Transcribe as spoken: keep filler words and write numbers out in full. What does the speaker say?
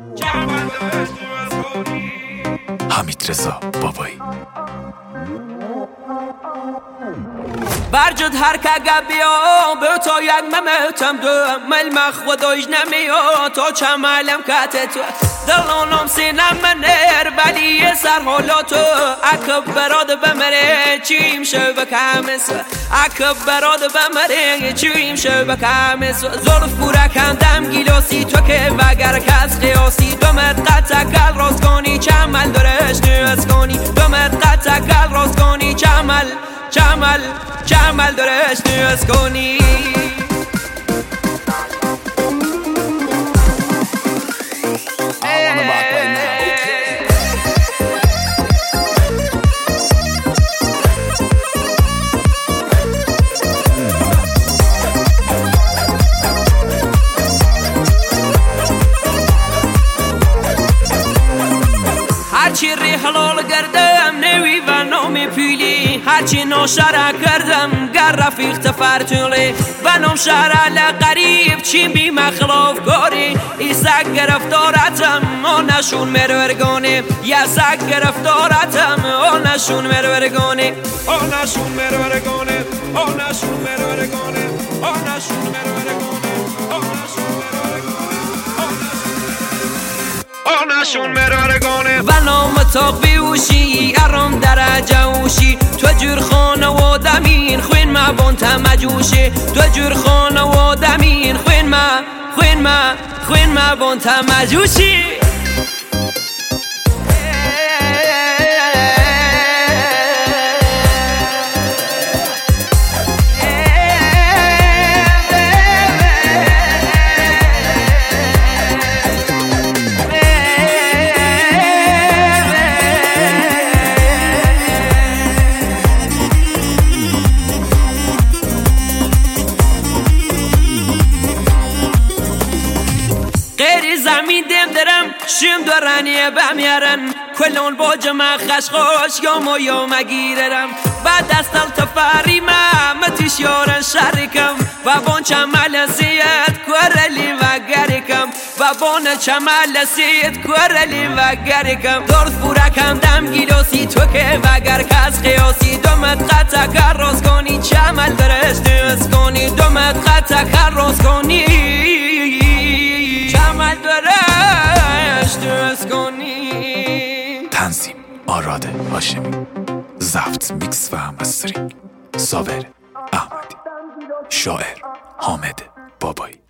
حمید رضا بابایی. برجد هر که بیا به تو یک ممتم دو ملمخ و دوش نمیا تو چمالم کت تو دلانم سینم منر بلی سر حالا تو اکب براد بمره چیم شو بکمس اکب براد بمره چیم شو بکمس ظرف بورا کندم گیلاسی تو که وگر کس قیاسی دومت قطع کل راست کنی چمل درش نیست کنی دومت قطع کل راست کنی چمل چمل چمل درش نیست کنی هرچی ری حلال کردم نوی و نامی پیلی هرچی ناشره کردم گر رفیق تفرتولی و نام شهر لقریب چی بی مخلاف کاری ای سگ گرفتارتم آنشون مرورگانه یه سگ گرفتارتم آنشون مرورگانه آنشون مرورگانه آنشون مرورگانه آنشون مرورگانه آنشون مرورگانه و نام تاق بیوشی ارام درجه اوشی تو جور خانه و دمین خوین ما بانت مجوشی تو جور خانه و دمین خوین ما خوین ما خوین ما بانت مجوشی زمین دم درم شم دورانیه بمیارن کلون با جمع خشخاش یا ما یا مگیرم بعد دستال تفاری ما متیش یارن شرکم و بان چمال سید کورلی و گرکم و بان چمال سید کورلی و گرکم درست بورا کم دم گیلاسی تو که وگر کس قیاسی دومت قطع کر راست کنی چمال درش نیست کنی دومت قطع کر راست کنی چمال درش نیست کنی. تنظیم آراد هاشمی، ضبط میکس و مسترینگ صابر احمدی، شاعر حامد بابایی.